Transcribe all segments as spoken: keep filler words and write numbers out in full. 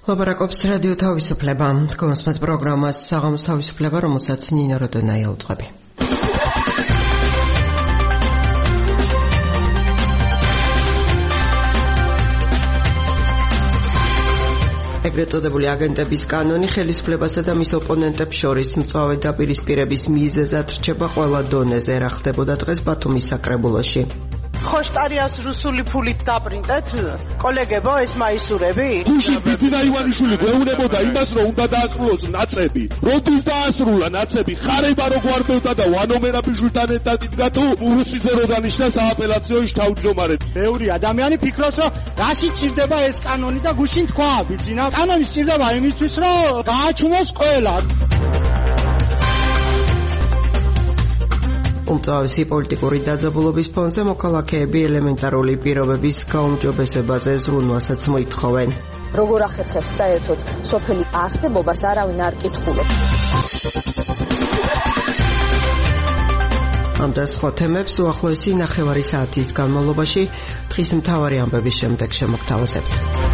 ლაპარაკობს რადიო თავისუფლება. Თქვენს პროგრამას საღამოს თავისუფლება, რომელსაც ნინო როდონაია უძღვები. ეგრეთ წოდებული აგენტების კანონი ხელისუფლებასა და მის ოპონენტებს შორის მწვავე დაპირისპირების მიზეზად რჩება ყველა დონეზე. რა ხდებოდა დღეს ბათუმის საკრებულოში? ხო შტარიას რუსული ფულით დაპრინტეთ, კოლეგებო, ეს მაისურები? გუშინ ბიძინა ივანიშვილი გვეუბნებოდა იმას, რომ უნდა დაასრულოს ნაცები. როდის დაასრულა ნაცები? ხარება რო გვარბევდა და ვანო მერაბიშვილთან ერთად იდგა თუ რუსიძე რო დანიშნა სააპელაციო თავმჯდომარედ. ბევრი ადამიანი ფიქრობს, რომ რაში ჭირდება ეს კანონი და გუშინ თქვა ბიძინა, კანონი ჭირდება იმისთვის, რომ გააჩუმოს ყველა. უმწვავესი პოლიტიკური დაძაბულობის ფონზე მოქალაქეები ელემენტარული პირობების გაუმჯობესებაზე ზრუნვასაც მოითხოვენ. როგორ ახერხებს საერთოდ სოფელი არსებობას არავინ არ კითხულობს. ამ და სხვა თემებს უახლოესი ნახევარი საათის განმავლობაში დღის მთავარი ამბების შემდეგ შემოგთავაზებთ.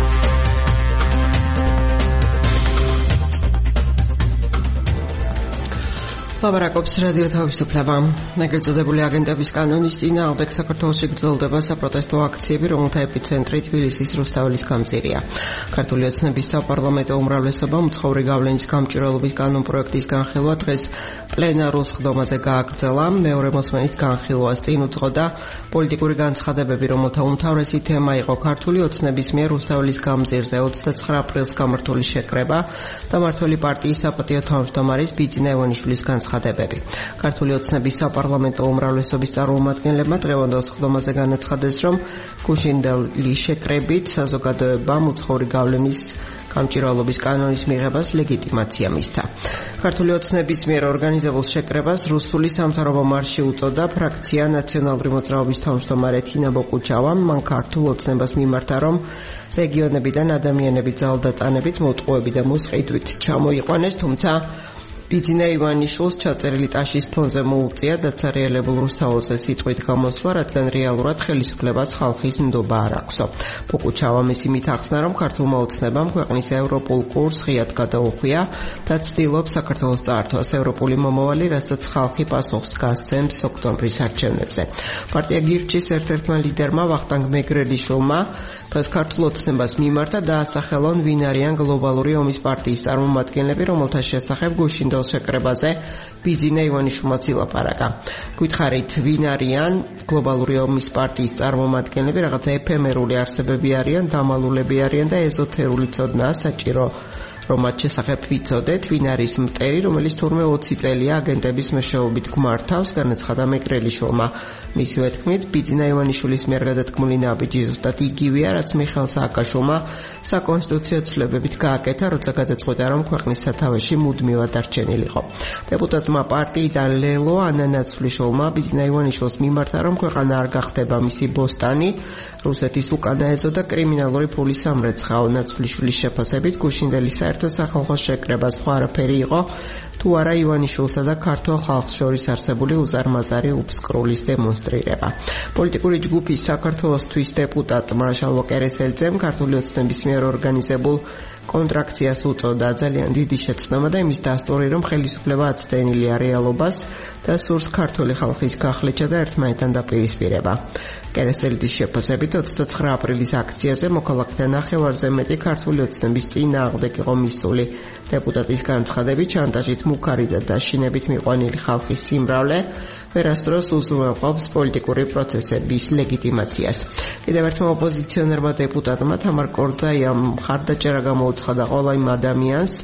ლაპარაკობს რადიო თავისუფლება. ეგრეთ წოდებული აგენტების კანონის წინააღმდეგ საქართველოში გრძელდება საპროტესტო აქციები, რომელთა ეპიცენტრი თბილისის რუსთაველის გამზირია. ქართული ოცნების საპარლამენტო უმრავლესობა მცხოვრი გავლენის გამჭვირვალობის კანონპროექტის განხილვა დღეს პლენარულ სხდომაზე გააგრძელა. მეორე მოსმენით განხილვას წინ უძღოდა პოლიტიკური განცხადებები, რომელთა უმთავრესი თემა იყო ქართული ოცნების მიერ რუსთაველის გამზირზე ოცდაცხრა აპრილს გამართული შეკრება და მმართველი პარტიის საპატიო თავმჯდომარის ბიძინა ივანიშვილის განცხადებები. ქართული ოცნების საპარლამენტო უმრავლესობის წარმომადგენლებმა დღევანდელ სხდომაზე განაცხადეს, რომ გუშინდელი შეკრებით საზოგადოებამ უცხოური გავლენის გამჭვირვალობის კანონის მიღებას ლეგიტიმაცია მისცა. ქართული ოცნების მიერ ორგანიზებულ შეკრებას რუსული სამთავრობო მარში უწოდა ფრაქცია ნაციონალური მოძრაობის თავმჯდომარე თინა ბოკუჩავამ. მან ქართულ ოცნებას მიმართა, რომ რეგიონებიდან ადამიანები ძალდატანებით, მოტყუებით და მოსყიდვით ჩამოიყვანეს, თუმცა ბიძინა ივანიშვილს ჩაწერილი ტაშის ფონზე მოუწია დაცარიელებულ რუსთაველზე სიტყვით გამოსვლა, რადგან რეალურად ხელისუფლებას ხალხის ნდობა არ აქვსო. ბოკუჩავამ ისინი ახსნა, რომ ქართულმა ოცნებამ ქვეყნის ევროპულ კურსს ღიად გადაუხვია და ცდილობს საქართველოს წაართვას ევროპული მომავალი, რასაც ხალხი პასუხს გასცემს ოქტომბრის არჩევნებზე. პარტია გირჩის ერთ-ერთმა ლიდერმა ვახტანგ მეგრელიშვილმა დღეს ქართულ ოცნებას მიმართა დაასახელონ ვინ არიან გლობალური ომის პარტიის წარმომადგენლები, რომელთა შესახებ გუშინდელ შეკრებაზე ბიძინა ივანიშვილმა ილაპარაკა. გითხარით, ვინ არიან გლობალური ომის პარტიის წარმომადგენლები? რაღაცა ეფემერული არსებები არიან, დამალულები არიან და ეზოთერული ცოდნაა საჭირო, რომ მათ შესახებ ვიცოდეთ, ვინ არის მტერი, რომელიც თურმე ოცი წელია აგენტების მეშვეობით გვმართავს, განაცხადა მეგრელიშვილმა. მისივე თქმით, ბიძინა ივანიშვილის მიერ გადადგმული ნაბიჯი ზუსტად იგივეა, რაც მიხეილ სააკაშვილმა საკონსტიტუციო ცვლილებებით გააკეთა, როცა გადაწყვიტა, რომ ქვეყნის სათავეში მუდმივად დარჩენილიყო. დეპუტატმა პარტიიდან ლელო ანა ნაცვლიშვილმა ბიძინა ივანიშვილს მიმართა, რომ ქვეყანა არ გახდება მისი ბოსტანი, რუსეთის უკანაეზო და კრიმინალური ფულის სამრეცხაო. ნაცვლიშვილის შეფასებით გუშინდელი საერთო სახალხო შეკრებას სხვა არაფერი იყო, თუ არა ივანიშვილსა და ქართულ ხალხს შორის არსებული უზარმაზარი უფსკრულის დემონსტრირება. პოლიტიკური ჯგუფის საქართველოსთვის დეპუტატმა შალვა კერესელიძემ ქართული ოცნების მიერ ორგანიზებულ კონტრაქციას უწოდა ძალიან დიდი შეცდომა და იმის დასტური, რომ ხელისუფლება აცდენილია რეალობას და სურს ქართული ხალხის გახლეჩა და ერთმანეთთან დაპირისპირება. კერესელიძის შეფასებით ოცდაცხრა აპრილის აქციაზე მოქალაქეთა ნახევარზე მეტი ქართული ოცნების წინააღმდეგ იყო მისული. დეპუტატის განცხადებით, შანტაჟით მუქარი და დაშინებით მიყვანილი ხალხის სიმრავლე ვერასდროს უზრუნველყოფს პოლიტიკური პროცესების ლეგიტიმაციას. კიდევ ერთმა ოპოზიციონერმა დეპუტატმა თამარ კორძაიამ მხარდაჭერა გამოუცხადა ყველა იმ ადამიანს,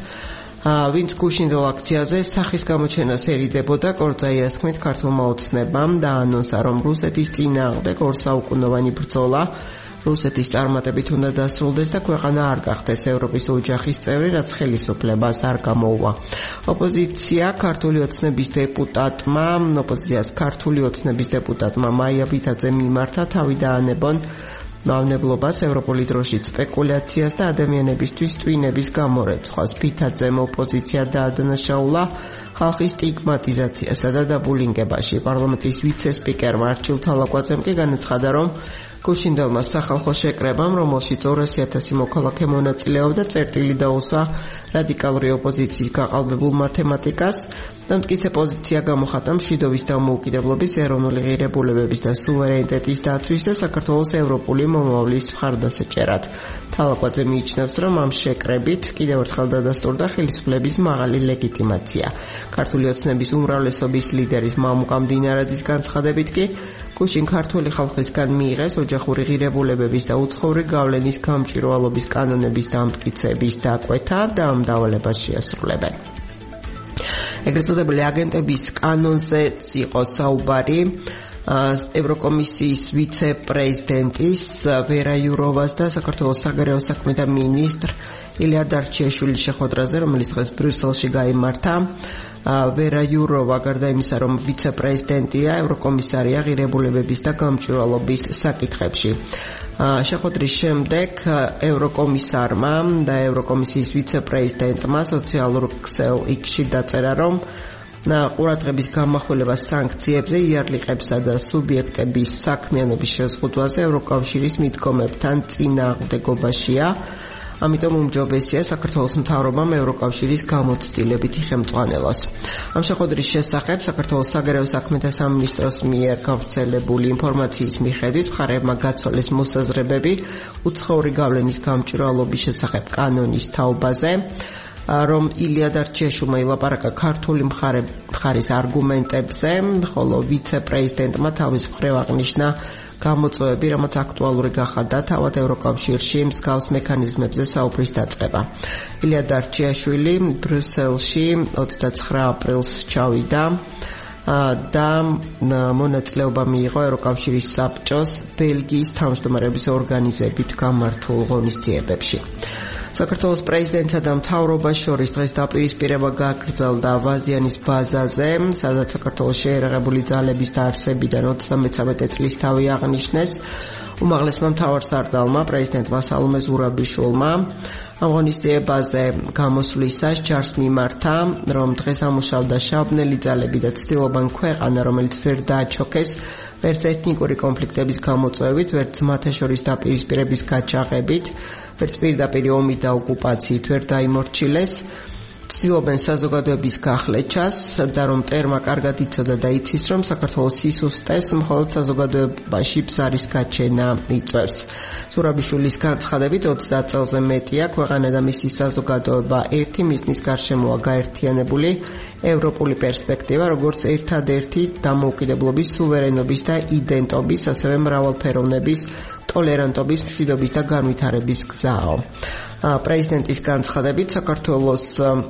ვინც გუშინდელ აქციაზე სახის გამოჩენას ერიდებოდა. კორძაიას თქმით, ქართულმა ოცნებამ დაანონსა, რომ რუსეთის წინააღმდეგ ორსაუკუნოვანი ბრძოლა რუსეთის წარმატებით უნდა დასრულდეს და ქვეყანა არ გახდეს ევროპის ოჯახის წევრი, რაც ხელისუფლებას არ გამოუვა. ოპოზიცია ქართული ოცნების დეპუტატმა, ოპოზიციას ქართული ოცნების დეპუტატმა მაია ბითაძემ მიმართა თავი დაანებონ მავნებლობას, ევროპული დროშის სპეკულაციას და ადამიანებისთვის ტვინების გამორეცხვას. ფითაძემ ოპოზიცია დაადანაშაულა ხალხის სტიგმატიზაციასა და დაბულინგებაში. პარლამენტის ვიცე-სპიკერმა არჩილ თალაკვაძემ კი განაცხადა, რომ გუშინდელმა სახალხო შეკრებამ, რომელშიც ორასი ათასი მოქალაქე მონაწილეობდა, წერტილი დაუსვა რადიკალური ოპოზიციის გაყალბებულ მათემატიკას და მტკიცე პოზიცია გამოხატა მშვიდობის დამოუკიდებლობის, ეროვნული ღირებულებების და სუვერენიტეტის დაცვის და საქართველოს ევროპული მომავლის მხარდასაჭერად. თალაკვაძე მიიჩნევს, რომ ამ შეკრებით კიდევ ერთხელ დადასტურდა ხელისუფლების მაღალი ლეგიტიმაცია. ქართული ოცნების უმრავლესობის ლიდერის მამუკა მდინარაძის განცხადებით კი გუშინ ქართული ხალხისგან მიიღეს ოჯახური ღირებულებების და უცხოური გავლენის გამჭვირვალობის კანონების დამტკიცების დაკვეთა და ამ დავალებას შეასრულებენ. ეგრეთ წოდებული აგენტების კანონზეც იყო საუბარი ევროკომისიის ვიცე-პრეზიდენტის ვერა იუროვას და საქართველოს საგარეო საქმეთა მინისტრ ილია დარჩიაშვილის შეხვედრაზე, რომელიც დღეს ბრიუსელში გაიმართა. ვერა იუროვა გარდა იმისა, რომ ვიცე-პრეზიდენტია, ევროკომისარია ღირებულებების და გამჭვირვალობის საკითხებში. შეხვედრის შემდეგ ევროკომისარმა და ევროკომისიის ვიცე-პრეზიდენტმა სოციალურ ქსელ იქში დაწერა, რომ ყურადღების გამახვილება სანქციებზე, იარლიყებსა და სუბიექტების საქმიანობის შეზღუდვაზე ევროკავშირის მიდგომებთან წინააღმდეგობაშია. ამიტომ უმჯობესია საქართველოს მთავრობამ ევროკავშირის გამოცდილებითი ხელმძღვანელოს. ამ შეხვედრის შესახებ საქართველოს საგარეო საქმეთა სამინისტროს მიერ გავრცელებული ინფორმაციის მიხედვით მხარეებმა გაცვალეს მოსაზრებები უცხოური გავლენის გამჭვირვალობის შესახებ კანონის თაობაზე, რომ ილია დარჩიაშვილმა ილაპარაკა ქართული მხარის არგუმენტებზე, ხოლო ვიცე-პრეზიდენტმა თავის მხრივ აღნიშნა გამოწვევები, რამაც აქტუალური გახადა თავად ევროკავშირში მსგავს მექანიზმებზე საუბრის დაწყება. ილია დარჩიაშვილი ბრიუსელში ოცდაცხრა ապრილს ჩავიდა და მონაწილეობა მიიღო ევროკავშირის საბჭოს ბელგიის თავმჯდომარეობის ორგანიზებით გამართულ ღონისძიებებში. საქართველოს პრეზიდენტსა და მთავრობას შორის დღეს დაპირისპირება გაგრძელდა ვაზიანის ბაზაზე, სადაც საქართველოს შეერაღებული ძალების დაარსებიდან ოცდამეცამეტე წლის თავი აღნიშნეს უმაღლესმა მთავარსარდალმა პრეზიდენტმა სალომე ზურაბიშვილმა. ამ ღონისძიებაზე გამოსვლისას ჯარს მიმართა, რომ დღეს ამუშავდა შავბნელი ძალები და ცდილობენ ქვეყანა, რომელიც ვერ დააჩოქეს ვერც ეთნიკური კონფლიქტების გამოწვევით, ვერც მათი შორის დაპირისპირების გაჭაღებით, ვერც პირდაპირ ომით და ოკუპაციით ვერ დაიმორჩილეს. ცდილობენ საზოგადოების გახლეჩას და რომ ტერმა კარგად იცოდა და იცის, რომ საქართველოს სისუსტეს მხოლოდ საზოგადოებაში ბზარის გაჩენა იწვევს. ზურაბიშვილის განცხადებით ოცდაათ წელზე მეტია ქვეყანა და მისი საზოგადოება ერთი მიზნის გარშემოა გაერთიანებული ევროპული პერსპექტივა, როგორც ერთადერთი დამოუკიდებლობის, სუვერენობის და იდენტობის, ასევე მრავალფეროვნების, ტოლერანტობის, მშვიდობის და განვითარების გზაო. პრეზიდენტის განცხადებით საქართველოს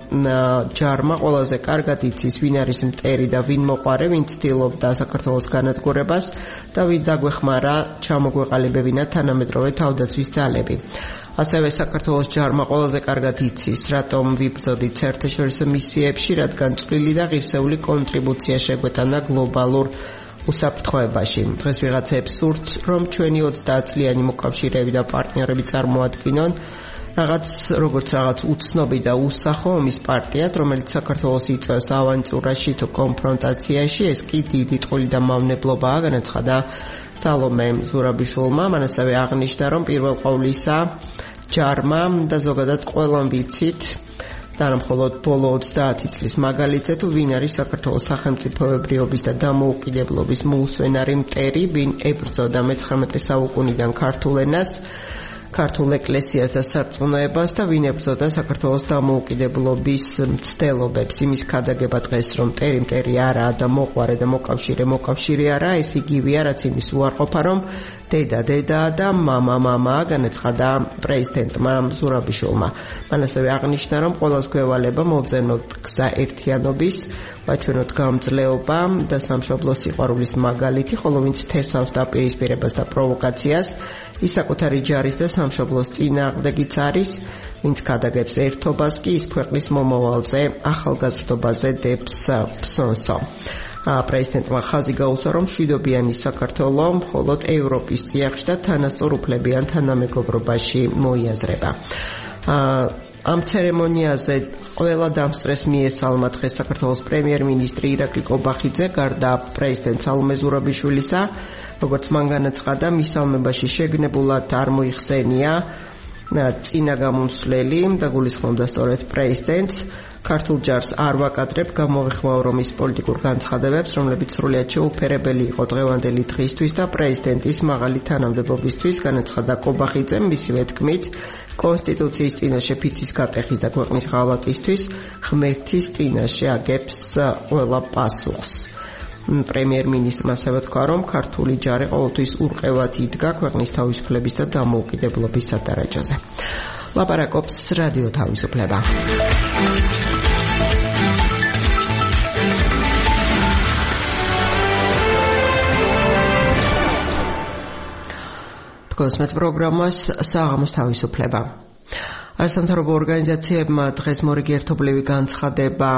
ჯარმა ყველაზე კარგად იცის, ვინ არის მტერი და ვინ მოყვარე, ვინ ცდილობდა საქართველოს განადგურებას და ვინ დაგვეხმარა ჩამოგვეყალიბებინა თანამედროვე თავდაცვის ძალები. ასევე საქართველოს ჯარმა ყველაზე კარგად იცის, რატომ ვიბრძოდით საერთაშორისო მისიებში, რადგან წვლილი და ღირსეული კონტრიბუცია შეგვეტანა გლობალურ უსაფრთხოებაში. დღეს ვიღაცებს სურთ, რომ ჩვენი ოცდაათ წლიანი მოკავშირეები და პარტნიორები წარმოადგინონ რაღაც როგორც რაღაც უცნობი და უსახო ომის პარტიად, რომელიც საქართველოს იწვევს ავანტიურაში თუ კონფრონტაციაში, ეს კი დიდი ტყუილი და მავნებლობაა, განაცხადა სალომე ზურაბიშვილმა. მან ასევე აღნიშნა, რომ პირველ ყოვლისა ჯარმა და ზოგადად ყველამ ვიცით და მხოლოდ ბოლო ოცდაათი წლის მაგალითზე თუ ვინ არის საქართველოს სახელმწიფოებრიობის და დამოუკიდებლობის მოუსვენარი მტერი, ვინ ებრძოდა მეცხრამეტე საუკუნიდან ქართულ ენას, ქართულ ეკლესიას და სარწმუნოებას და ვინ ებრძოდა საქართველოს დამოუკიდებლობის მცდელობებს. იმის ქადაგება დღეს, რომ მტერი მტერი არაა და მოყვარე და მოკავშირე მოკავშირე არაა, ეს იგივეა, რაც იმის უარყოფა, რომ დედა დედა და მამა მამა, განაცხადა პრეზიდენტმა ზურაბიშვილმა. მან ასევე აღნიშნა, რომ ყველას გვევალება მოვძენოთ გზა ერთიანობის, ვაჩვენოთ გამძლეობა და სამშობლოს სიყვარულის მაგალითი, ხოლო ვინც თესავს დაპირისპირებას და პროვოკაციას, ის საკუთარი ჯარის და სამშობლოს წინააღმდეგიც არის, ვინც ქადაგებს ერთობას კი ის ქვეყნის მომავალზე, ახალგაზრდობაზე დებს ფსონსო. პრეზიდენტმა ხაზი გაუსვა, რომ მშვიდობიანი საქართველო მხოლოდ ევროპის წიაღში და თანასწორ უფლებიან თანამეგობრობაში მოიაზრება. Am ცერემონიაზე ყველა დამსწრეს მიესალმა დღეს საქართველოს პრემიერ-მინისტრი ირაკლი კობახიძე, გარდა პრეზიდენტ სალომე ზურაბიშვილისა, როგორც მან განაცხადა, მისალმებაში შეგნებულად არ მოიხსენია წინა გამომცვლელი და გულისხმობდა სწორედ პრეზიდენტს. ქართულ ჯარს არ ვაკადრებ, გამოვიხმაო ის პოლიტიკურ განცხადებებს, რომლებიც სრულიად შეუფერებელი იყო დღევანდელი დღისთვის და პრეზიდენტის მაღალი თანამდებობისთვის, განაცხადა კობახიძემ, მისივე თქმით, კონსტიტუციის წინაშე ფიცის გატეხის და ქვეყნის ღალატისთვის ღმერთის წინაშე აგებს ყველა პასუხს. პრემიერ-მინისტრმა ასევე თქვა, რომ ქართული ჯარი ყოველთვის ურყევად იდგა ქვეყნის თავისუფლების და დამოუკიდებლობის სადარაჯოზე. ლაპარაკობს რადიო თავისუფლება. Kosmet programmas საღამოს თავისუფლება. არასამთავრობო ორგანიზაციებმა დღეს მორიგი ერთობლივი განცხადება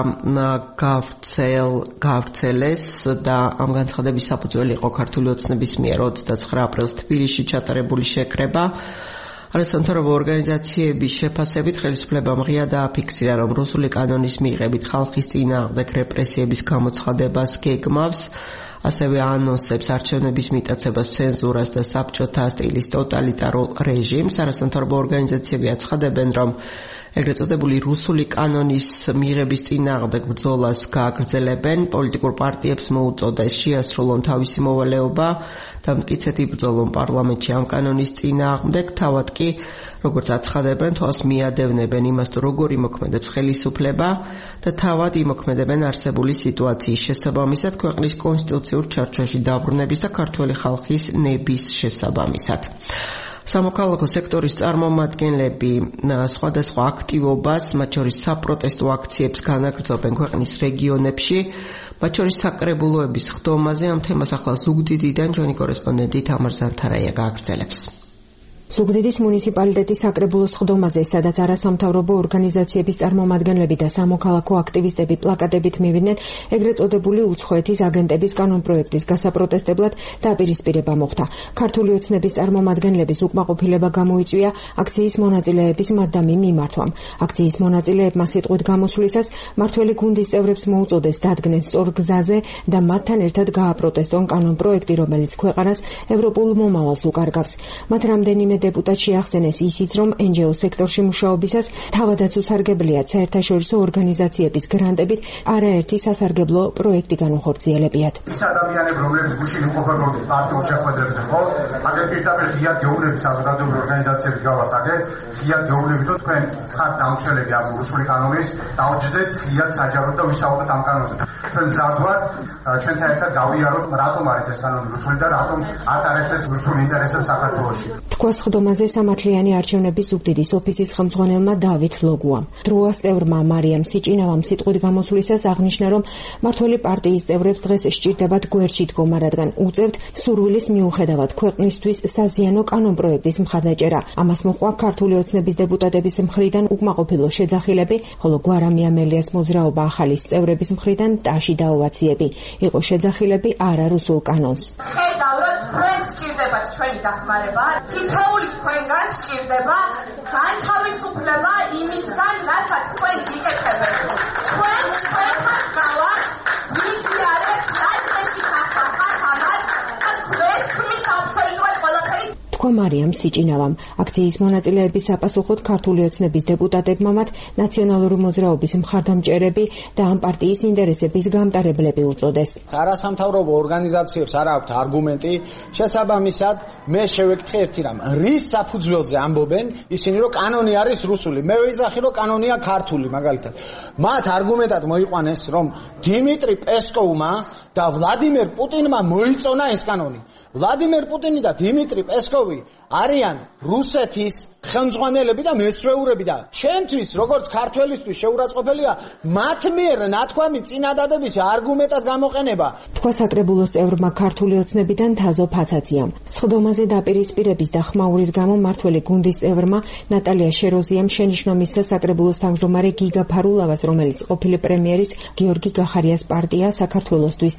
გავრცელ გავრცელეს და ამ განცხადების საფუძველი იყო ქართული ოცნების მიერ ოცდაცხრა აპრილს თბილისში ჩატარებული შეკრება. არასამთავრობო ორგანიზაციების შეფასებით ხელისუფლებამ ღია დააფიქსირა, რომ რუსული კანონის მიღებით ხალხის წინააღმდეგ რეპრესიების გამოცხადებას გეგმავს. ასევე ანონსებს არჩევნების მიტაცებას, ცენზურას და საბჭოთა სტილის ტოტალიტარულ რეჟიმს. არასამთავრობო ორგანიზაციები აცხადებენ, რომ ეგრეთ წოდებული რუსული კანონის მიღების წინააღმდეგ ბრძოლას გააგრძელებენ. პოლიტიკურ პარტიებს მოუწოდეს შეასრულონ თავისი მოვალეობა და მტკიცედ იბრძოლონ პარლამენტში ამ კანონის წინააღმდეგ. თავად კი, როგორც აცხადებენ, თვალს მიადევნებენ იმას, თუ როგორ იმოქმედებს ხელისუფლება და თავად იმოქმედებენ არსებული სიტუაციის შესაბამისად ქვეყნის კონსტიტუციურ ჩარჩოში დაბრუნების და ქართველი ხალხის ნების შესაბამისად. სამოქალაქო სექტორის წარმომადგენლები სხვადასხვა აქტივობას, მათ შორის საპროტესტო აქციებს განაგრძობენ ქვეყნის რეგიონებში, მათ შორის საკრებულოების ხდომაზე. ამ თემას ახლა ზუგდიდიდან ჩვენი კორესპონდენტი თამარ ზანთარაია გააგრძელებს. ზუგდიდის მუნიციპალიტეტის საკრებულოს ხდომაზე, სადაც არასამთავრობო ორგანიზაციების წარმომადგენლები და სამოქალაქო აქტივისტები პლაკატებით მივიდნენ, ეგრეთ წოდებული უცხოეთის აგენტების კანონპროექტის გასაპროტესტებლად დაპირისპირება მოხდა. ქართული ოცნების წარმომადგენლების უკმაყოფილება გამოიწვია აქციის მონაწილეების მადამი მიმართვამ. აქციის მონაწილეებმა სიტყვით გამოსვლისას მართველი გუნდის წევრებს მოუწოდეს დადგნენ სწორ გზაზე და მათთან ერთად გააპროტესტონ კანონპროექტი, რომელიც ქვეყანას ევროპულ მომავალს უკარგავს. მათ რამდენიმე დეპუტატი შეახსენეს ისიც, რომ εν ჯი ო სექტორში მუშაობისას თავადაც უსარგებლია საერთაშორისო ორგანიზაციების გრანტებით არაერთი სასარგებლო პროექტი განუხორციელებიათ. ის ადამიანები, რომლებიც გუშინ უყოფებოდნენ პარტიულ შეხვედრებზე, ხო? აგერ პირდაპირ ღია გეუბნები საზოგადოებრივი ორგანიზაციები გავართ, აგერ ღია გეუბნებით, რომ თქვენ ხართ დამცველები ამ რუსული კანონის, დაუჯდეთ ღიად საჯაროდ და ვისაუბროთ ამ კანონზე. ჩვენ მზად ვართ ჩვენთან ერთად გავიაროთ, რატომ არის ეს კანონი რუსული და რატომ ატარებს ეს რუსულ ინტერესებს საქართველოში. თქვას ხდომაზე სამართლიანი არჩევნების ზუგდიდის ოფისის ხელმძღვანელმა დავით ლოგუამ. დროას წევრმა მარიამ სიჭინავამ სიტყვით გამოსვლისას აღნიშნა, რომ მართველი პარტიის წევრებს დღეს სჭირდებათ გვერდში დგომა, რადგან უწევთ სურვილის მიუხედავად ქვეყნისთვის საზიანო კანონპროექტის მხარდაჭერა. ამას მოყვა ქართული ოცნების დეპუტატების მხრიდან უკმაყოფილო შეძახილები, ხოლო გვარამი ამელიას მოძრაობა ახალის წევრების მხრიდან ტაში დაოვაციები. იყო შეძახილები არა რუსულ კანონს. ხედავთ, თქვენ სჭირდებათ ჩვენი დახმარება, თითოეული თქვენგან სჭირდება განთავისუფლება იმისგან, რასაც თქვენ გიკეთებთ. ჩვენ თქვენთან გავართ, ვიზიარებთ, რა დღეში გახახართ ამას და თქვენ თქვით აბსოლუტურად ყველაფერი. თქვა მარიამ სიჭინავამ. აქციის მონაწილეების საპასუხოდ ქართული ოცნების დეპუტატებმა მათ ნაციონალური მოძრაობის მხარდამჭერები და ამ პარტიის ინტერესების გამტარებლები უწოდეს. არასამთავრობო ორგანიზაციებს არ აქვთ არგუმენტი, შესაბამისად მე შევეკითხე ერთი რამ. რის საფუძველზე ამბობენ ისინი, რომ კანონი არის რუსული? მე ვეძახი, რომ კანონია ქართული, მაგალითად. მათ არგუმენტად მოიყვანეს, რომ დიმიტრი პესკოვმა და ვლადიმერ პუტინმა მოიწონა ეს კანონი. ვლადიმერ პუტინი და დიმიტრი პესკოვი არიან რუსეთის ხელმძღვანელები და მესვეურები და ჩემთვის როგორც ქართველისთვის შეურაცხყოფელია მათ მიერ ნათქვამი წინადადების არგუმენტად გამოყენება. თქვა საკრებულოს წევრმა ქართული ოცნებიდან თაზო ფაცაციამ. სხდომაზე დაპირისპირების და ხმაურის გამო მართველი გუნდის წევრმა ნატალია შეროზიამ შენიშნა მის საკრებულოს თავმჯდომარე გიგა ფარულავას, რომელიც ყოფილი პრემიერის გიორგი გახარიას პარტია საქართველოსთვის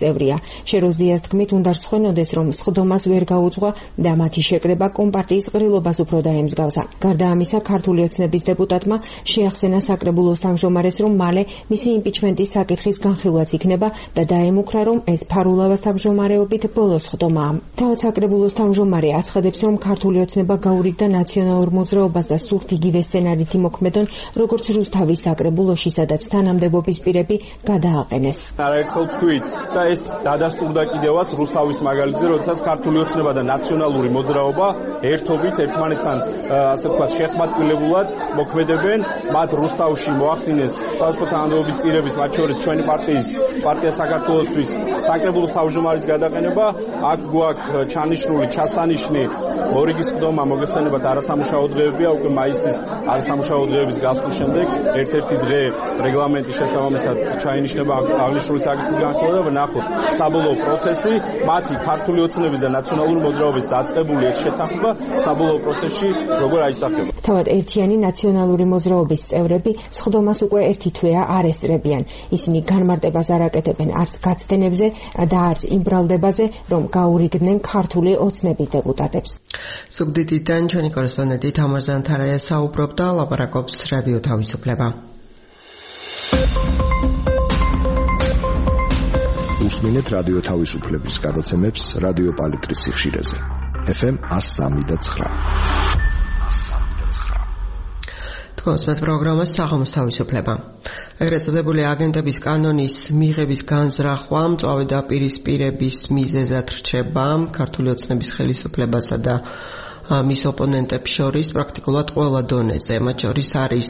წევრია. შეროზდიას თქმით, უნდა რცხვენოდეს, რომ სხდომას ვერ გაუძღვა და მათი შეკრება კომპარტიის ყრილობას უფრო დაემსგავსა. გარდა ამისა, ქართული ოცნების დეპუტატმა შეახსენა საკრებულოს თავმჯდომარეს, რომ მალე მისი იმპიჩმენტის საკითხის განხილვაც იქნება და დაემუქრა, რომ ეს ფარულავას თავმჯდომარეობით ბოლო სხდომაა. თავად საკრებულოს თავმჯდომარე აცხადებს, რომ ქართული ოცნება გაურიგდა ნაციონალურ მოძრაობას და სულთ იგივე სცენარით იმოქმედონ, როგორც რუსთავის საკრებულოში, სადაც თანამდებობის პირები გადააყენეს. არაერთხელ ვთქვით და ეს დადასტურდა კიდევაც რუსთავის მაგალითზე, როდესაც ქართული ოცნება და ნაციონალური მოძრაობა ერთობით ერთმანეთთან ასე ვთქვათ შეხმატკილებულად მოქმედებენ. მათ რუსთავში მოახდინეს სხვადასხვა თანამდებობის პირების, მათ შორის ჩვენი პარტიის პარტია საქართველოსთვის საკრებულოს თავმჯდომარის გადაყენება. აქ გვაქვს ჩანიშნული, ჩასანიშნი ორიგის სხდომა მოგეხსენებათ არასამუშაო დღეებია, უკვე მაისის არასამუშაო დღეების გასვლის შემდეგ ერთ-ერთი დღე რეგლამენტის შესაბამისად ჩაინიშნება აღნიშნული საკითხის განხილვა და ვნახოთ საბოლოო პროცესი, მათი ქართული ოცნების და ნაციონალური მოძრაობის დაწყებული ეს შეთანხმება საბოლოო პროცესში როგორ აისახება. თავად ერთიანი ნაციონალური მოძრაობის წევრები სხდომას უკვე ერთი თვეა არ ესწრებიან. ისინი განმარტებას არ აკეთებენ არც გაცდენებზე და არც იმ ბრალდებაზე, რომ გაურიგდნენ ქართული ოცნების დეპუტატებს. ზუგდიდიდან ჩვენი კორესპონდენტი თამარ ზანთარაია საუბრობდა, ლაპარაკობს რადიო თავისუფლება. უსმინეთ რადიო თავისუფლების გადაცემებს რადიო პალიტრის სიხშირეზე. ეფ ემ one oh three point nine. თქვენს პროგრამას საღამოს თავისუფლება. ეგრეთ წოდებული აგენტების კანონის მიღების განზრახვა მწვავე დაპირისპირების მიზეზად რჩება ქართული ოცნების ხელისუფლებასა და მის ოპონენტებს შორის პრაქტიკულად ყველა დონეზე. მათ შორის არის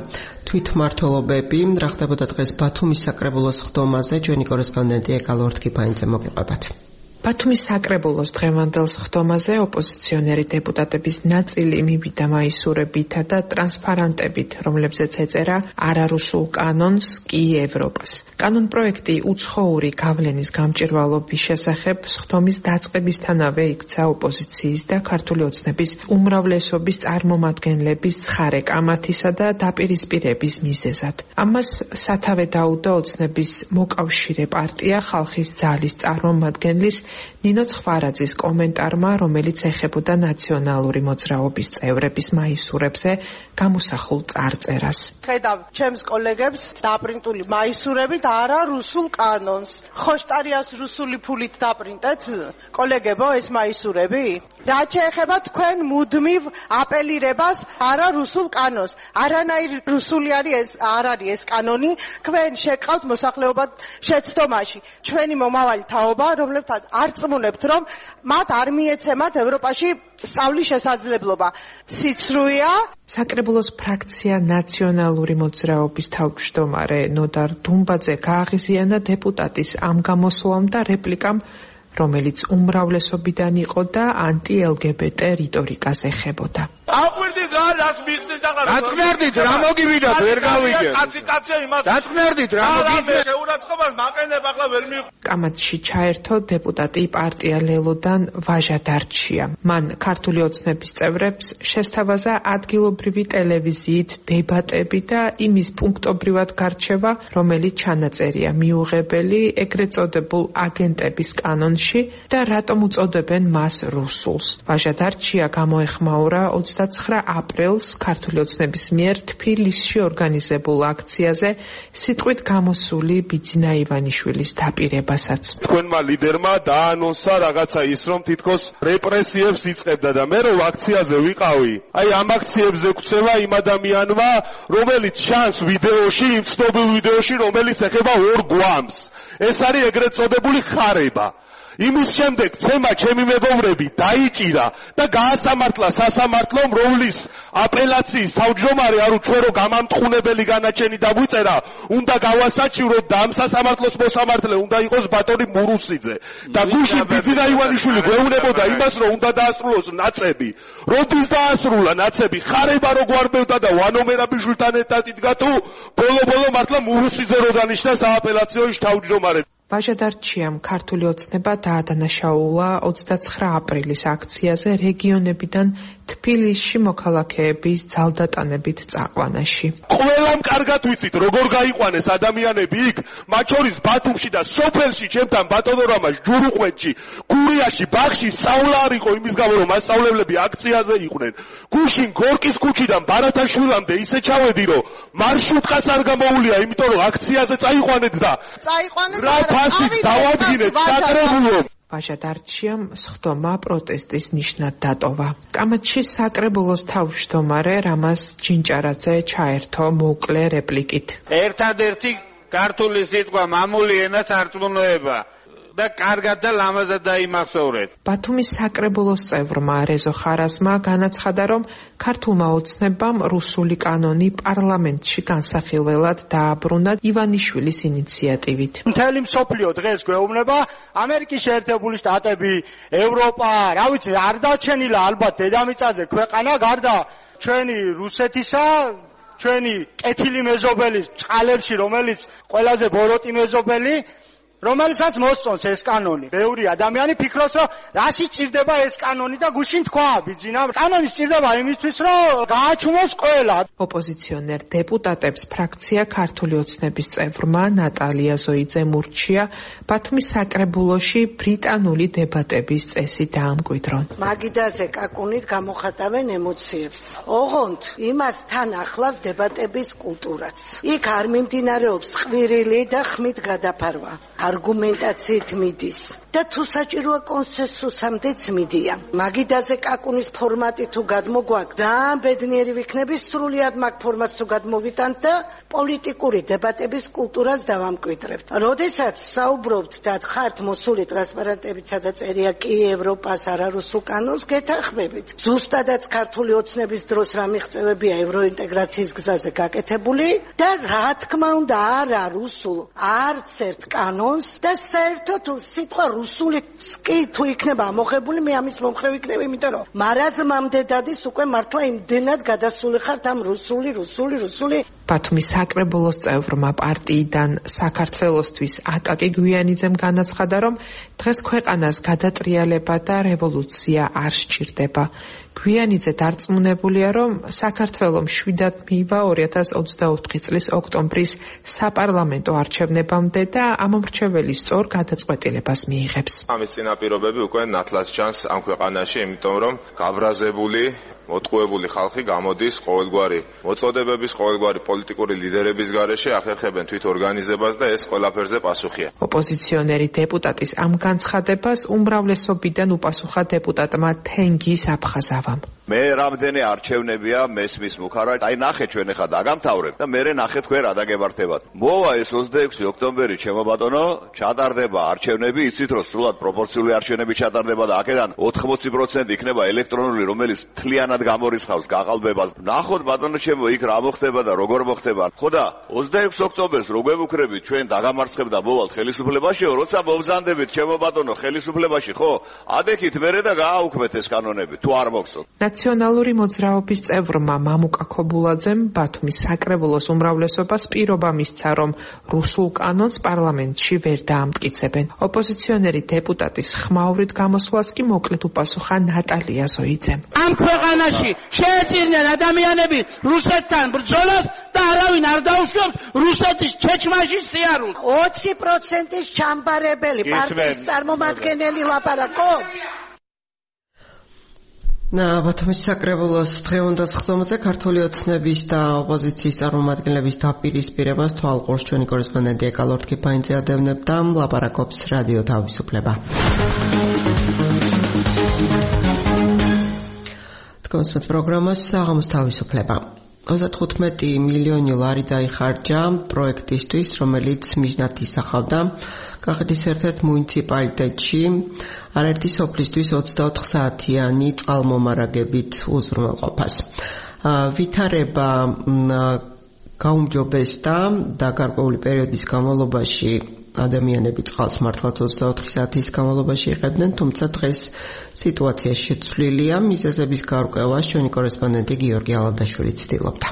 თვითმმართველობები. რა ხდებოდა დღეს ბათუმის საკრებულოს სხდომაზე? ჩვენი კორესპონდენტი ეკალ ორთქიფანიძე მოგიყვებათ. ბათუმის საკრებულოს დღევანდელ სხდომაზე ოპოზიციონერი დეპუტატების ნაწილი მივიდა მაისურებითა და ტრანსპარანტებით, რომლებზეც ეწერა არარუსულ კანონს კი ევროპას. კანონპროექტი უცხოური გავლენის გამჭირვალობის შესახებ სხდომის დაწყებისთანავე იქცა ოპოზიციის და ქართული ოცნების უმრავლესობის წარმომადგენლების ცხარე კამათისა და დაპირისპირების მიზეზად. ამას სათავე დაუდო ოცნების მოკავშირე პარტია ხალხის ძალის წარმომადგენლის ნინო ცხვარაძის კომენტარმა, რომელიც ეხებოდა ნაციონალური მოძრაობის წევრების მაისურებზე გამოსახულ წარწერას. ხედავ ჩემს კოლეგებს დაპრინტული მაისურებით არა რუსულ კანონს. ხოშტარიას რუსული ფულით დაპრინტეთ, კოლეგებო, ეს მაისურები? რაც შეეხება თქვენ მუდმივ აპელირებას არა რუსულ კანონს. არანაირი რუსული არის ეს არ არის ეს კანონი. თქვენ შეკავთ მოსახლეობად შეცდომაში. ჩვენი მომავალი თაობა, რომლებთან არ წმუნებთ, რომ მათ არ მიეცემათ ევროპაში სწავლის შესაძლებლობა. სიცრუეა. საკრებულოს ფრაქცია ნაციონალური მოძრაობის თავმჯდომარე ნოდარ დუმბაძე გააღიზიანა დეპუტატის ამ გამოსვლამ და რეპლიკამ, რომელიც უმრავლესობიდან იყო და ანტი-ელ გი ბი ტე რიტორიკას ეხებოდა. აყვირდით რა რას მიხდით აღარ დაწნერდით რა მოგივიდათ ვერ გავიგე კაცი კაცია იმას დაწნერდით რა მოგივიდათ შეურაცხყოფას მაყენებ ახლა ვერ მივ კამათში ჩაერთო დეპუტატი პარტია ლელოდან ვაჟა დარჩია. მან ქართული ოცნების წევრებს შესთავაზა ადგილობრივი ტელევიზიით დებატები და იმის პუნქტობრივად გარჩევა, რომელიც ჩანაწერია მიუღებელი ეგრეთ წოდებულ აგენტების კანონში და რატომ უწოდებენ მას რუსულს. ვაჟა დარჩია გამოეხმაურა ოცდაცხრა აპრილს ქართული ოცნების მიერ თბილისში ორგანიზებულ აქციაზე სიტყვით გამოსული ბიძინა ივანიშვილის დაპირებასაც. თქვენმა ლიდერმა დაანონსა რაღაცა ის, რომ თითქოს რეპრესიებს იწყებდა და მე რომ აქციაზე ვიყავი, აი ამ აქციებზე გვცევა იმ ადამიანმა, რომელიც ჩანს ვიდეოში, იმ ცნობილ ვიდეოში, რომელიც ეხება ორ გვამს. ეს არის ეგრეთ წოდებული ხარება. იმის შემდეგ ცემა ჩემი მეგობრები დაიჭირა და გაასამართლა სასამართლომ, რომლის აპელაციის თავმჯდომარე არ უჩვერო რომ გამამტყუნებელი განაჩენი დაგვიწერა, უნდა გავასაჩივროთ და ამ სასამართლოს მოსამართლე უნდა იყოს ბატონი მურუსიძე და გუშინ ბიძინა ივანიშვილი გვეუბნებოდა იმას, რომ უნდა დაასრულოს ნაცები. როდის დაასრულა ნაცები? ხარება რო გვარბევდა და ვანო მერაბიშვილთან ერთად იდგა თუ ბოლო-ბოლო მართლა მურუსიძე რო დანიშნა სააპელაციო თავმჯდომარე. ვაჟა დარჩიამ ქართული ოცნება დაადანაშაულა ოცდაცხრა აპრილის აქციაზე რეგიონებიდან თბილისში მოქალაქეების ძალდატანებით წაყვანაში. ყველამ კარგად ვიცით როგორ გაიყვანეს ადამიანები იქ, მათ შორის ბათუმში და სოფელში, ჩემთან ბატონორამაში, ჯურუყვეთში, გურიაში, ბაღში სწავლა არ იყო იმის გამო რომ მასწავლებლები აქციაზე იყვნენ. გუშინ გორკის ქუჩიდან ბარათაშვილამდე ისე ჩავედი რომ მარშრუტკაც არ გამოუვლია, იმიტომ რომ აქციაზე წაიყვანეთ და წაიყვანეთ რა ფასით დავადგინეთ საკრებულო. ვაჟა დარჩიამ სხდომა პროტესტის ნიშნად დატოვა. კამათში საკრებულოს თავმჯდომარე რამაზ ჯინჭარაძე ჩაერთო მოკლე რეპლიკით. ერთადერთი ქართული სიტყვა მამული ენა სარწმუნოება და კარგად და ლამაზად დაიმახსოვრეთ. ბათუმის საკრებულოს წევრმა რეზო ხარაზმა განაცხადა, რომ ქართულმა ოცნებამ რუსული კანონი პარლამენტში განსახილველად დააბრუნა ივანიშვილის ინიციატივით. მთელი მსოფლიო დღეს გვეუბნება ამერიკის შეერთებული შტატები, ევროპა, რა ვიცი, არ დაჩენილა ალბათ დედამიწაზე ქვეყანა გარდა ჩვენი რუსეთისა, ჩვენი კეთილი მეზობელის წყალებში, რომელიც ყველაზე ბოროტი მეზობელი, რომელსაც მოსწონს ეს კანონი. ბევრი ადამიანი ფიქრობს, რომ რაში ჭირდება ეს კანონი და გუშინ თქვა ბიძინა, კანონი ჭირდება იმისთვის, რომ გააჩუმოს ყველა. ოპოზიციონერ დეპუტატებს ფრაქცია ქართული ოცნების წევრმა ნატალია ზოიძემ ურჩია ბათუმის საკრებულოში ბრიტანული დებატების წესი დაამკვიდრონ. მაგიდაზე კაკუნით გამოხატავენ ემოციებს. ოღონდ იმას თან ახლავს დებატების კულტურაც. იქ არ მიმდინარეობს ხვირილი და ხმით გადაფარვა. არგუმენტაციით მიდის და თუ საჭიროა კონსენსუსამდეც მიდია. მაგიდაზე კაკუნის ფორმატი თუ გადმოგვაქვს, ძალიან ბედნიერი ვიქნები, სრულიად მაგ ფორმატს თუ გადმოვიტანთ და პოლიტიკური დებატების კულტურას დავამკვიდრებთ. როდესაც საუბრობთ და ხართ მოსული ტრანსპარენტებით, სადაც წერია კი ევროპას, არა რუსულ კანონს, გეთანხმებით. ზუსტადაც ქართული ოცნების დროს რა მიღწევებია ევროინტეგრაციის გზაზე გაკეთებული და რა თქმა უნდა არა რუსულ არც ერთ კანონს და საერთოდ სიტყვა რუსული კი თუ იქნება ამოღებული, მე ამის მომხრე ვიქნები, იმიტომ რომ მარაზმამდე დადის უკვე მართლა იმდენად გადასული ხართ ამ რუსული, რუსული, რუსული. ბათუმის საკრებულოს წევრმა პარტიიდან საქართველოსთვის აკაკი გვიანიძემ განაცხადა, რომ დღეს ქვეყანას გადატრიალება და რევოლუცია არ სჭირდება. გვიანიძე დარწმუნებულია, რომ საქართველომ შვიდად მივა ორი ათას ოცდაოთხი წლის ოქტომბრის საპარლამენტო არჩევნებამდე და ამომრჩეველი სწორ გადაწყვეტილებას მიიღებს. ამის წინაპირობები უკვე ნათლად ჩანს ამ ქვეყანაში, იმიტომ რომ გაბრაზებული მოტყუებული ხალხი გამოდის ყოველგვარი მოწოდებების, ყოველგვარი პოლიტიკური ლიდერების გარეშე, ახერხებენ თვით ორგანიზებას და ეს ყველაფერზე პასუხია. ოპოზიციონერი დეპუტატის ამ განცხადებას უმრავლესობიდან უპასუხა დეპუტატმა თენგის აფხაზავამ. მე რამდენი არჩევნებია მესმის მუხარა, აი ნახე ჩვენ ახლა დაგამთავრებ და მე ნახე თქვენ რა დაგებართებათ. მოვა ეს ოცდაექვსი ოქტომბერი, ჩემო ბატონო, ჩატარდება არჩევნები, იცით რომ სრულად პროპორციული არჩევნები ჩატარდება და აქედან ოთხმოცი პროცენტი იქნება ელექტრონული, რომელიც მთლიანად გამორიცხავს გაყალბებას. ნახოთ ბატონო ჩემო, იქ რა მოხდება და როგორ მოხდება. ხო და ოცდაექვსი ოქტომბერს რო გვევუქრებით ჩვენ დაგამარცხებ და მოვალთ ხელისუფლებაშიო, როცა მოვზანდებით ჩემო ბატონო ხელისუფლებაში, ხო? ადექით მერე და გააუქმეთ ეს კანონები, თუ არ მოგწონთ. ნაციონალური მოძრაობის წევრმა მამუკა ქობულაძემ ბათუმის საკრებულოს უმრავლესობას პირობა მისცა, რომ რუსულ კანონს პარლამენტში ვერ დაამტკიცებენ. ოპოზიციონერი დეპუტატის ხმაურით გამოსვლას კი მოკლედ უპასუხა ნატალია ზოიძემ. ამ ქვეყანაში შეეწირნენ ადამიანები რუსეთთან ბრძოლას და არავინ არ დაუშვებს რუსეთის ჩეჩმაში სიარულს. ოცი პროცენტის ჩამბარებელი პარტიის წარმომადგენელი ლაპარაკო. Na, ბათუმის საკრებულოს დღევანდელ სხდომაზე ქართული ოცნების და ოპოზიციის წარმომადგენლების დაპირისპირებას თვალყურს ჩვენი კორესპონდენტი ეკალორდ კიფაინძე ადევნებდა, ლაპარაკობს რადიო თავისუფლება. დგომსმეთ პროგრამას საღამოს თავისუფლება. ოცდათხუთმეტი მილიონი ლარი დაიხარჯა პროექტისთვის, რომელიც მიზნად ისახავდა კახეთის ერთ-ერთ მუნიციპალიტეტში არაერთი სოფლისთვის ოცდაოთხ საათიანი წყალმომარაგებით უზრუნველყოფას. ვითარება გაუმჯობესდა და გარკვეული პერიოდის განმავლობაში ადამიანები წყალს მართლაც ოცდაოთხი საათის განმავლობაში იღებდნენ, თუმცა დღეს სიტუაცია შეცვლილია. მიზეზების გარკვევას ჩვენი კორესპონდენტი გიორგი ალადაშვილი ცდილობდა.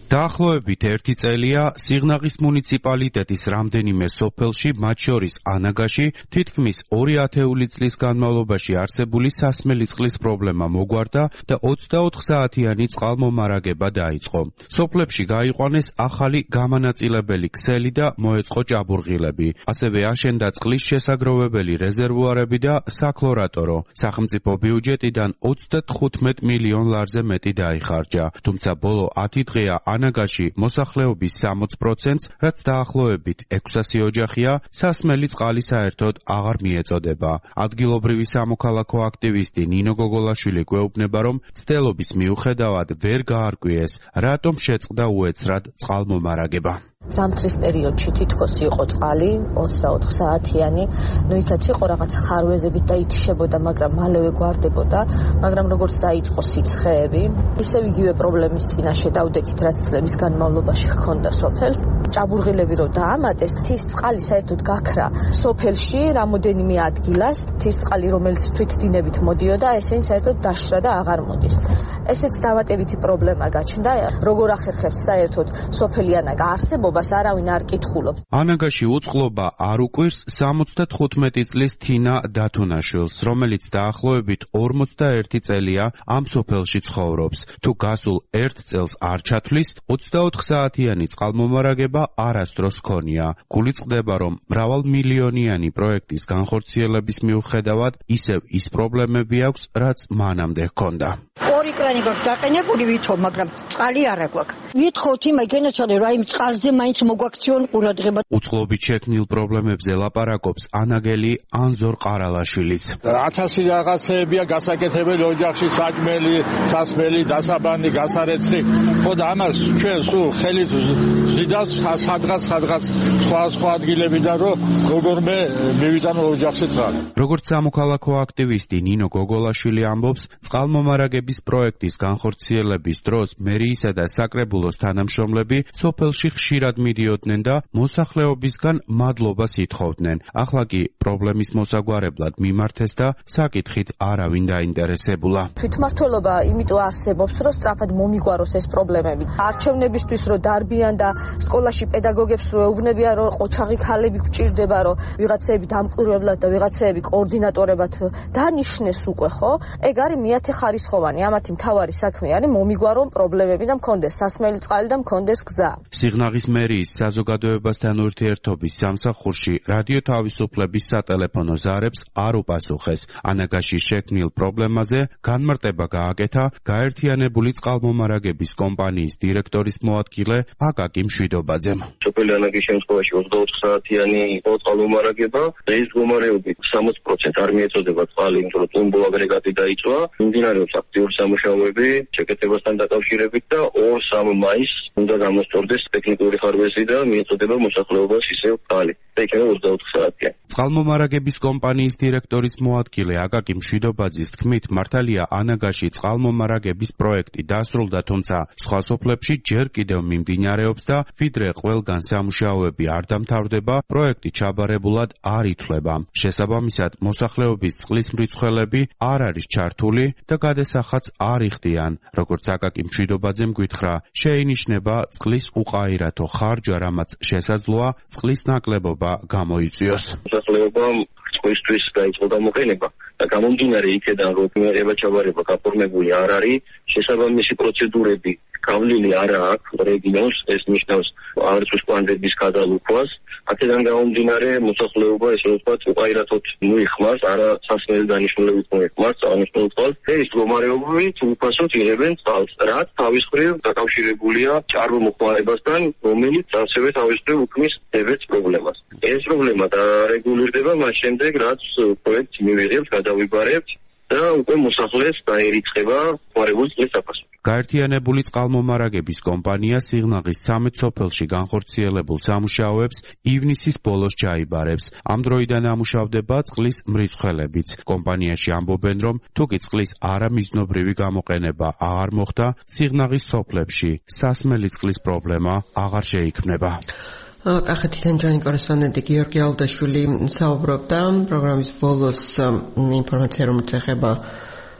დაახლოებით ერთი წელია სიღნაღის მუნიციპალიტეტის რამდენიმე სოფელში, მათ შორის ანაგაში, თითქმის ორი ათეული წლის განმავლობაში არსებული სასმელი წყლის პრობლემა მოგვარდა და ოცდაოთხ საათიანი წყალმომარაგება დაიწყო. სოფლებში გაიყვანეს ახალი გამანაწილებელი ქსელი და მოეწყო ჭაბურღილები. ასევე აშენდა წყლის შესაგროვებელი რეზერვუარები და საქლორატორო. სახელმწიფო ბიუჯეტიდან ოცდათხუთმეტ მილიონ ლარზე მეტი დაიხარჯა. თუმცა ბოლო ათი დღეა ანაგაში მოსახლეობის სამოც პროცენტს, რაც დაახლოებით ექვსასი ოჯახია, სასმელი წყალი საერთოდ აღარ მიეწოდება. ადგილობრივი სამოქალაქო აქტივისტი ნინო გოგოლაშვილი გვეუბნება, რომ მცდელობის მიუხედავად ვერ გაარკვიეს, რატომ შეწყდა უეცრად წყალმომარაგება. ზამთრის პერიოდში თითქოს იყო წყალი ოცდაოთხ საათიანი, ნუ იქაც იყო რაღაც ხარვეზებით და ითიშებოდა, მაგრამ მალევე გვარდებოდა, მაგრამ როგორც დაიწყო სიცხეები, ისევ იგივე პრობლემის წინაშე დავდექით, რაც წლების განმავლობაში ჰქონდა სოფელს. ჭაბურღილები რო დაამატეს, თის წყალი საერთოდ გაქრა სოფელში რამოდენიმე ადგილას, თის წყალი რომელიც თვითდინებით მოდიოდა, ესენი საერთოდ დაშრა და აღარ მოდის. ესეც დამატებითი პრობლემა გაჩნდა, როგორ ახერხებს საერთოდ სოფელი ანაგა არსებობას არავინ არ კითხულობს. ანაგაში უწყლობა არ უკვირს სამოცდათხუთმეტი წლის თინა დათუნაშვილს, რომელიც დაახლოებით ორმოცდაერთი წელია ამ სოფელში ცხოვრობს. თუ გასულ ერთ წელს არ ჩათვლის, ოცდაოთხ საათიანი წყალმომარაგება არასდროს ჰქონია. გული წყდება, რომ მრავალმილიონიანი პროექტის განხორციელების მიუხედავად ისევ ის პრობლემები აქვს, რაც მანამდე ჰქონდა. ორი კრანი გვაქვს დაყენებული ვითომ, მაგრამ წყალი არ აქვს. ვითხოვთ იმაგენაცადე, რა იმ წყალზე მაინც მოგვაქციონ ყურადღება. უწყლობით შექმნილ პრობლემებზე ლაპარაკობს ანაგელი ანზორ ყარალაშვილიც. ათასი რაღაცეებია გასაკეთებელი ოჯახში, საჭმელი, სასმელი, დასაბანი, გასარეცხი. ხო და ამას ჩვენ სულ ხელით ვზიდავთ სადღაც სადღაც სხვა სხვა ადგილებიდან, რომ როგორმე მივიტანო ოჯახში წყალი. როგორც სამოქალაქო აქტივისტი ნინო გოგოლაშვილი ამბობს, წყალმომარაგების პროექტის განხორციელების დროს მერიისა და საკრებულოს თანამშრომლები სოფელში ხშირად მიდიოდნენ და მოსახლეობისგან მადლობას ითხოვდნენ. ახლა კი პრობლემის მოსაგვარებლად მიმართეს და საკითხით არავინ დაინტერესებულა. თვითმმართველობა იმიტომ არსებობს, რომ სწრაფად მომიგვაროს ეს პრობლემები. არჩევნებისთვის რომ დარბიან და სკოლაში პედაგოგებს რო ეუბნებიან, რომ ყოჩაღი ქალები გვჭირდება, რომ ვიღაცები დამკვირვებლად და ვიღაცები კოორდინატორებად დანიშნეს უკვე, ხო? ეგ არის მეათე ხარისხოვანი. ამათი მთავარი საქმე არის მომიგვარონ პრობლემები და მქონდეს სასმელი წყალი და მქონდეს გზა. სიღნაღის მერიის საზოგადოებასთან ურთიერთობის სამსახურში რადიო თავისუფლების სატელეფონო ზარებს არ უპასუხეს. ანაგაში შექმნილ პრობლემაზე განმარტება გააკეთა გაერთიანებული წყალმომარაგების კომპანიის დირექტორის მოადგილე აკაკი მშვიდობაძემ. სოფელი ანაგის შემთხვევაში ოცდაოთხ საათიანი იყო წყალმომარაგება, დღეს მდგომარეობით სამოც პროცენტს არ მიეწოდება წყალი, იმიტომ რომ ტუმბო აგრეგატი დაიწვა. მიმდინარეობს აქტიური სამუშაოები შეკეთებასთან დაკავშირებით და ორ-სამ მაისს უნდა გამოსწორდეს ტექნიკური ხარვეზი და მიეწოდება მოსახლეობას ისევ წყალი. და იქნება ოცდაოთხ საათიანი. წყალმომარაგების კომპანიის დირექტორის მოადგილე აკაკი მშვიდობაძის თქმით, მართალია ანაგაში წყალმომარაგების პროექტი დასრულდა, თუმცა სხვა სოფლებში ჯერ კიდევ მიმდინარეობს და ვიდრე ყველგან სამუშაოები არ დამთავრდება, პროექტი ჩაბარებულად არ ითვლება. შესაბამისად, მოსახლეობის წყლის მრიცხველები არ არის ჩართული და გადასახადს არ იხდიან. როგორც აკაკი მშვიდობაძემ გითხრა, შეინიშნება წყლის უყაირათო ხარჯვა, რამაც შესაძლოა წყლის ნაკლებობა გამოიწვიოს. მოსახლეობამ წყლისთვის დაიწყო გამოყენება და გამომდინარე იქედან, რომ მიიღება ჩაბარება გაფორმებული არ არის, შესაბამისი პროცედურები გავლილი არ აქვს რეგიონს, ეს ნიშნავს არწვის კვანძების გადალუხვას. აქედან გამომდინარე მოსახლეობა ესე ვთქვათ უყაირათოდ მოიხმარს, არა სასმელი დანიშნულებით მოიხმარს აღნიშნულ წყალს. ეს მდგომარეობებით უფასოდ იღებენ წყალს, რაც თავის მხრივ დაკავშირებულია ჭარბომოხმარებასთან, რომელიც ასევე თავის მხრივ უქმნის დებებს პრობლემას. ეს პრობლემა დარეგულირდება მას შემდეგ, რაც პროექტს მივიღებთ, გადავიბარებთ და უკვე მოსახლეს დაერიცხება ხმარებული წყლის საფასური. გაერთიანებული წყალმომარაგების კომპანია სიღნაღის სამეც სოფელში განხორციელებულ სამუშაოებს ივნისის ბოლოს ჩაიბარებს. ამ დროიდან ამუშავდება წყლის მრიცხველებიც. კომპანიაში ამბობენ, რომ თუკი წყლის არამიზნობრივი გამოყენება აღარ მოხდა, სიღნაღის სოფლებში სასმელი წყლის პრობლემა აღარ შეიქმნება. კახეთიდან ჯანი კორესპონდენტი გიორგი ალდაშვილი საუბრობდა პროგრამის ბოლოს ინფორმაცია, რომელიც ეხება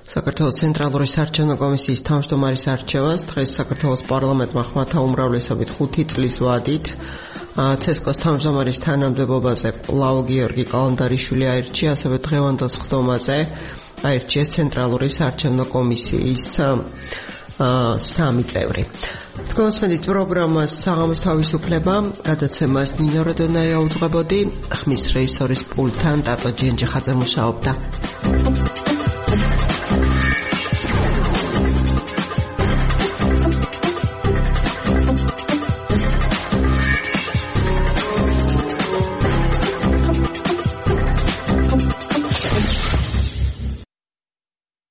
საქართველოს ცენტრალური საარჩევნო კომისიის თავმჯდომარის არჩევას დღეს საქართველოს პარლამენტმა ხმათა უმრავლესობით ხუთი წლის ვადით ცესკოს თავმჯდომარის თანამდებობაზე ლაო გიორგი კალანდარიშვილი აირჩია, ასევე დღევანდელ სხდომაზე აირჩიეს ცენტრალური საარჩევნო კომისიის სამი წევრი. თქვენსმენით პროგრამას საღამოს თავისუფლება, გადაცემას ნინო როდონაია უძღვებოდი, ხმის რეჟისორის პულტთან ტატო ჯენჯიხაძე მუშაობდა.